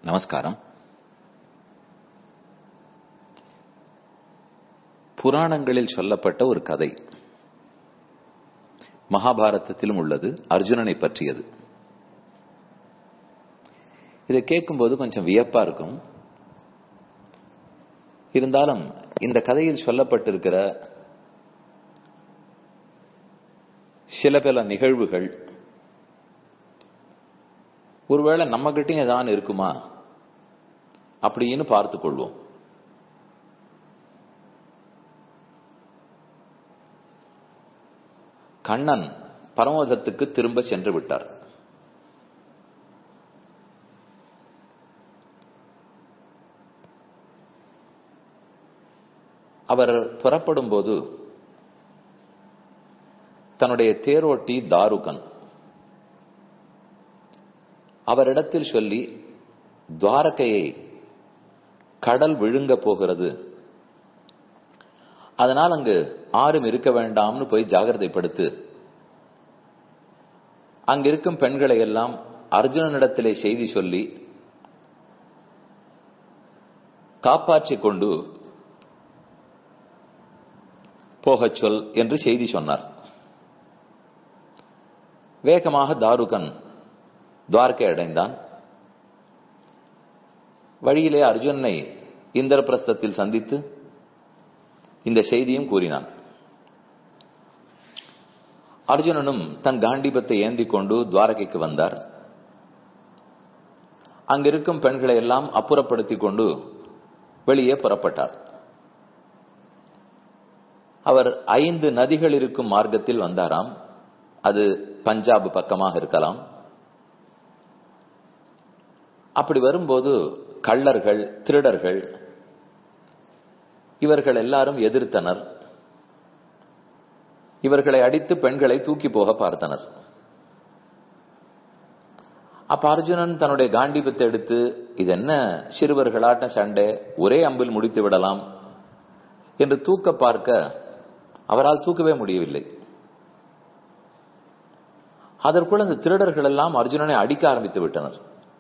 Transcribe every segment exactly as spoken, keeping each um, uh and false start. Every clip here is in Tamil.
நமஸ்காரம். புராணங்களில் சொல்லப்பட்ட ஒரு கதை மகாபாரதத்திலும் உள்ளது, அர்ஜுனனை பற்றியது. இதை கேட்கும்போது கொஞ்சம் வியப்பா இருக்கும். இருந்தாலும் இந்த கதையில் சொல்லப்பட்டிருக்கிற சில பல நிகழ்வுகள் ஒருவேளை நம்ம கிட்டையும் ஏதாவது இருக்குமா அப்படின்னு பார்த்துக் கொள்வோம். கண்ணன் பரமோதத்துக்கு திரும்ப சென்று விட்டார். அவர் புறப்படும் போது தன்னுடைய தேரோட்டி தாருகன் அவரிடத்தில் சொல்லி, துவாரகையை கடல் விழுங்க போகிறது, அதனால் அங்கு ஆரும் இருக்க வேண்டாம்னு போய் ஜாகிரதைப்படுத்து, அங்கிருக்கும் பெண்களை எல்லாம் அர்ஜுனனிடத்திலே செய்தி சொல்லி காப்பாற்றிக் கொண்டு போகச் சொல் என்று செய்தி சொன்னார். வேகமாக தாருகன் துவாரகை அடைந்தான். வழியிலே அர்ஜுனனை இந்திரபிரஸ்தத்தில் சந்தித்து இந்த செய்தியும் கூறினான். அர்ஜுனனும் தன் காண்டீபத்தை ஏந்தி கொண்டு துவாரகைக்கு வந்தார். அங்கிருக்கும் பெண்களை எல்லாம் அப்புறப்படுத்திக் கொண்டு வெளியே புறப்பட்டார். அவர் ஐந்து நதிகள் இருக்கும் மார்க்கத்தில் வந்தாராம். அது பஞ்சாப் பக்கமாக இருக்கலாம். அப்படி வரும்போது கள்ளர்கள், திருடர்கள் இவர்கள் எல்லாரும் எதிர்த்தனர். இவர்களை அடித்து பெண்களை தூக்கி போக பார்த்தனர். அப்ப அர்ஜுனன் தன்னுடைய காண்டீபத்தை எடுத்து, இது என்ன சிறுவர்களாட்ட சண்டை, ஒரே அம்பில் முடித்து விடலாம் என்று தூக்க பார்க்க அவரால் தூக்கவே முடியவில்லை. அதற்குள் அந்த திருடர்கள் எல்லாம் அர்ஜுனனை அடிக்க ஆரம்பித்து விட்டனர்.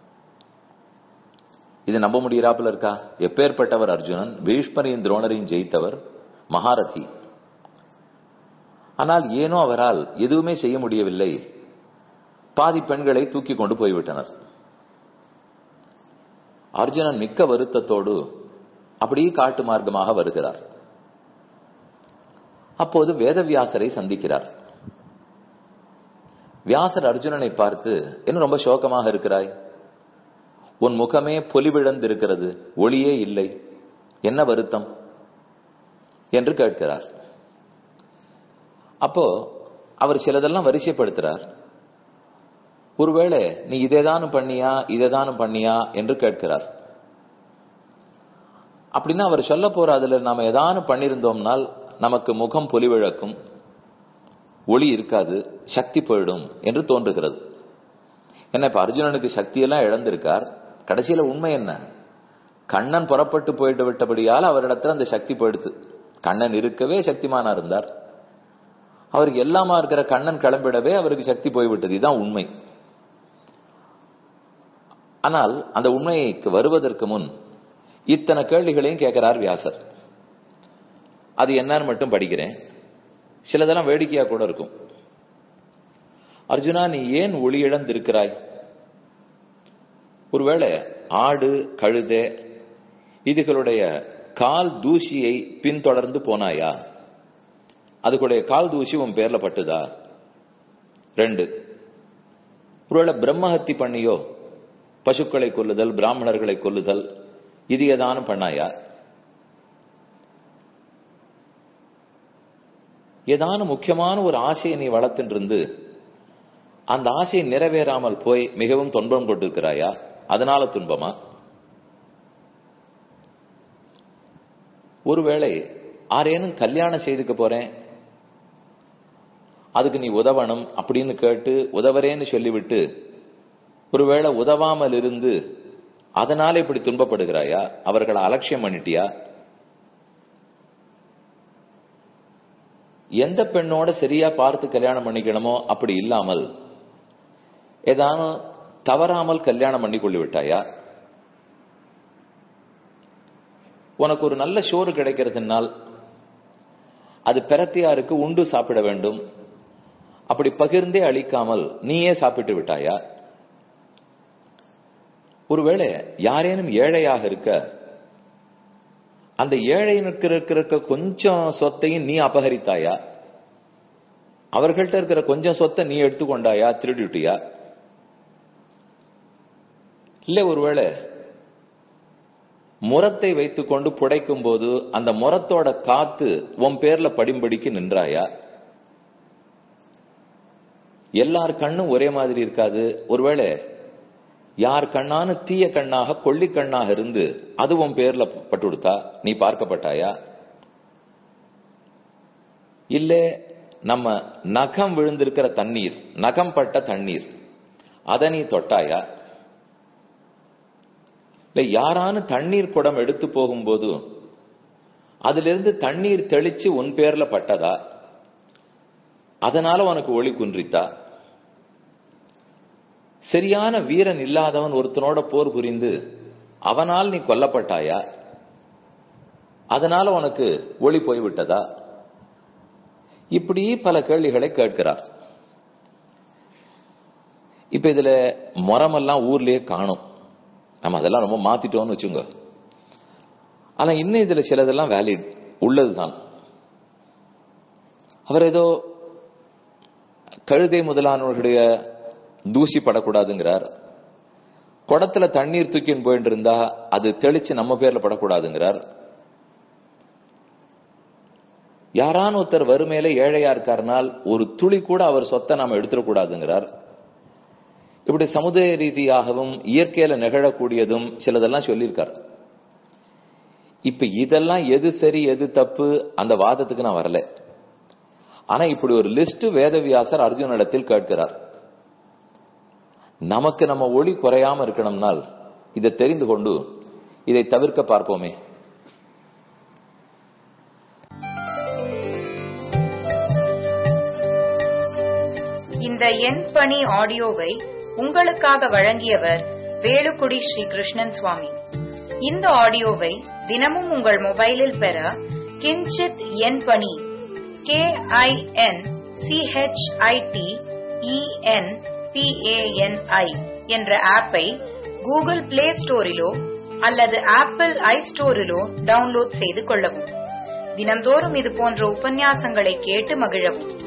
இது நம்ப முடியறாப்புல இருக்கா? எப்பேற்பட்டவர் அர்ஜுனன்! பீஷ்மரையும் துரோணரையும் ஜெயித்தவர், மகாரதி. ஆனால் ஏனோ அவரால் எதுவுமே செய்ய முடியவில்லை. பாதி பெண்களை தூக்கி கொண்டு போய்விட்டனர். அர்ஜுனன் மிக்க வருத்தத்தோடு அப்படியே காட்டு மார்க்கமாக வருகிறார். அப்போது வேதவியாசரை சந்திக்கிறார். வியாசர் அர்ஜுனனை பார்த்து, என்ன ரொம்ப சோகமாக இருக்கிறாய்? உன் முகமே பொலிவிழந்திருக்கிறது, ஒளியே இல்லை, என்ன வருத்தம் என்று கேட்கிறார். அப்போ அவர் சிலதெல்லாம் வரிசைப்படுத்துறார். ஒருவேளை நீ இதேதானும் பண்ணியா இதேதானும் பண்ணியா என்று கேட்கிறார். அப்படின்னா அவர் சொல்ல போற அதுல நாம ஏதானும் பண்ணிருந்தோம்னால் நமக்கு முகம் பொலிவிழக்கும், ஒளி இருக்காது, சக்தி போயிடும் என்று தோன்றுகிறது. என்ன, இப்ப அர்ஜுனனுக்கு சக்தியெல்லாம் இழந்திருக்கார். கடைசியில உண்மை என்ன? கண்ணன் புறப்பட்டு போயிட்டு விட்டபடியால் அவரிடத்துல அந்த சக்தி போயிடுத்து. கண்ணன் இருக்கவே சக்திமானா இருந்தார். அவருக்கு எல்லாமா இருக்கிற கண்ணன் கிளம்பிடவே அவருக்கு சக்தி போய்விட்டது. இதுதான் உண்மை. ஆனால் அந்த உண்மைக்கு வருவதற்கு முன் இத்தனை கேள்விகளையும் கேட்கிறார் வியாசர். அது என்னன்னு மட்டும் படிக்கிறேன். சிலதெல்லாம் வேடிக்கையா கூட இருக்கும். அர்ஜுனா, நீ ஏன் ஒளி இழந்திருக்கிறாய்? ஒருவேளை ஆடு, கழுதை இதுகளுடைய கால் தூசியை பின்தொடர்ந்து போனாயா? அதுக்குடைய கால் தூசி உன் பேர்ல பட்டுதா? ரெண்டு, ஒருவேளை பிரம்மஹத்தி பண்ணியோ, பசுக்களை கொல்லுதல், பிராமணர்களை கொல்லுதல், இது ஏதானும் பண்ணாயா? ஏதான முக்கியமான ஒரு ஆசையை நீ வளர்த்துட்டு இருந்து அந்த ஆசையை நிறைவேறாமல் போய் மிகவும் துன்பம் கொண்டிருக்கிறாயா? அதனால துன்பமா? ஒருவேளை ஆரேனும் கல்யாணம் செய்துக்க போறேன், அதுக்கு நீ உதவணும் அப்படின்னு கேட்டு உதவறேன்னு சொல்லிவிட்டு ஒருவேளை உதவாமல் இருந்து அதனால இப்படி துன்பப்படுகிறாயா? அவர்களை அலட்சியம் பண்ணிட்டியா? எந்த பெண்ணோட சரியா பார்த்து கல்யாணம் பண்ணிக்கணுமோ அப்படி இல்லாமல் ஏதானும் தவறாமல் கல்யாணம் பண்ணி கொள்ளி விட்டாயா? உனக்கு ஒரு நல்ல சோறு கிடைக்கிறதுனால் அது பிரத்தியாருக்கு உண்டு சாப்பிட வேண்டும், அப்படி பகிர்ந்தே அளிக்காமல் நீயே சாப்பிட்டு விட்டாயா? ஒருவேளை யாரேனும் ஏழையாக இருக்க அந்த ஏழைனுக்கு இருக்கிற கொஞ்சம் சொத்தையும் நீ அபகரித்தாயா? அவர்கள்ட்ட இருக்கிற கொஞ்சம் சொத்தை நீ எடுத்துக்கொண்டாயா, திருடிட்டியா? இல்ல ஒருவேளை முரத்தை வைத்துக் கொண்டு புடைக்கும் போது அந்த முரத்தோட காத்து உன் பேர்ல படிம்படிக்கு நின்றாயா? எல்லார் கண்ணும் ஒரே மாதிரி இருக்காது. ஒருவேளை யார் கண்ணானு தீய கண்ணாக கொள்ளி கண்ணாக இருந்து அது உன் பேர்ல பட்டு கொடுத்தா நீ பார்க்கப்பட்டாயா? இல்ல நம்ம நகம் விழுந்திருக்கிற தண்ணீர், நகம் பட்ட தண்ணீர், அதை நீ தொட்டாயா? இல்ல யாரானு தண்ணீர் குடம் எடுத்து போகும்போது அதிலிருந்து தண்ணீர் தெளிச்சு உன் பேர்ல பட்டதா? அதனால உனக்கு ஒளி குன்றித்தா? சரியான வீரன் இல்லாதவன் ஒருத்தனோட போர் புரிந்து அவனால் நீ கொல்லப்பட்டாயா? அதனால உனக்கு ஒளி போய்விட்டதா? இப்படி பல கேள்விகளை கேட்கிறார். இப்ப இதுல மரமெல்லாம் ஊர்லயே காணும், நம்ம அதெல்லாம் ரொம்ப மாத்திட்டோம்னு வச்சுங்க. ஆனா இன்னும் இதுல சிலதெல்லாம் வேலிட் உள்ளதுதான். அவர் ஏதோ கழுதை முதலானவர்களுடைய தூசி படக்கூடாதுங்கிறார். குடத்துல தண்ணீர் தூக்கின்னு போயிட்டு இருந்தா அது தெளிச்சு நம்ம பேர்ல படக்கூடாதுங்கிறார். யாரான ஒருத்தர் வறுமையில ஏழையா இருக்காருனால் ஒரு துளி கூட அவர் சொத்தை நாம எடுத்துடக்கூடாதுங்கிறார். இப்படி சமுதாய ரீதியாகவும் இயற்கையில நிகழக்கூடியதும் சிலதெல்லாம் சொல்லியிருக்கார். இப்ப இதெல்லாம் எது சரி எது தப்பு அந்த வாதத்துக்கு நான் வரல. ஆனா இப்படி ஒரு லிஸ்ட் வேதவியாசர் அர்ஜுனிடத்தில் கேட்கிறார். நமக்கு நம்ம ஒளி குறையாம இருக்கணும்னால் இதை தெரிந்து கொண்டு இதை தவிர்க்க பார்ப்போமே. இந்த என் பணி ஆடியோவை உங்களுக்காக வழங்கியவர் வேலுக்குடி ஸ்ரீ கிருஷ்ணன் சுவாமி. இந்த ஆடியோவை தினமும் உங்கள் மொபைலில் பெற கிஞ்சித் என் பணி K I N C H I T E N P A N I என்ற ஆப்பை கூகுள் பிளே ஸ்டோரிலோ அல்லது ஆப்பிள் ஐ ஸ்டோரிலோ டவுன்லோட் செய்து கொள்ளவும். தினந்தோறும் இது போன்ற உபன்யாசங்களை கேட்டு மகிழவும்.